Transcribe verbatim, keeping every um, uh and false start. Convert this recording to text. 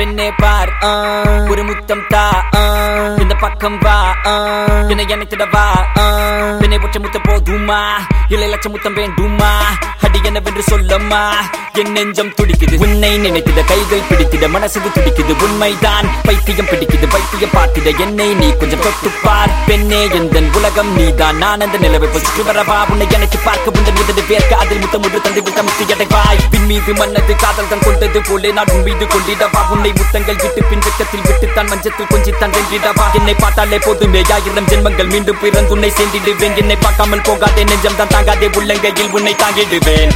பெண்ணே பார் ஒரு முத்தம் தா இந்த பக்கம் வா என்னை அணைத்திடவா பெண்ணை ஒற்றை முத்தம் போதுமா இல்லை லட்ச முத்தம் வேண்டுமா அடி என்னவென்று சொல்லம்மா என் நெஞ்சம் துடிக்குது உன்னை நினைத்திட கைகள் பிடித்திட மனசுக்கு துடிக்குது உண்மைதான் பைத்தியம் பிடிக்குது பைத்தியம் பார்த்திட என்னை நீ கொஞ்சம் தொட்டுப்பார் பெண்ணே எந்தன் உலகம் நீதான் நான் அந்த நிலவை சுற்றி வரவா உன்னை எனக்கு பார்க்க உந்தன் உதடு வேர்க்க அதில் முத்தம் ஒன்று தந்து விட்ட முத்தி அடைவாய் பின் மீது மன்னது காதல் தான் கொண்டது போலே நான் உன் மீது கொண்டிடவா உன்னை முத்தங்கள் விட்டு பின் வெக்கத்தில் விட்டுத்தான் மஞ்சத்தில் கொஞ்சித்தான் வென்றிடவா என்னை பார்த்தாலே போதுமே ஆயிரம் ஜென்மங்கள் மீண்டும் பிறந்து உன்னை சேர்ந்திடுவேன் என்னை பார்க்காமல் போகாதே நெஞ்சம் தான் தாங்காதே உள்ளங்கையில் உன்னை தாங்கிடுவேன்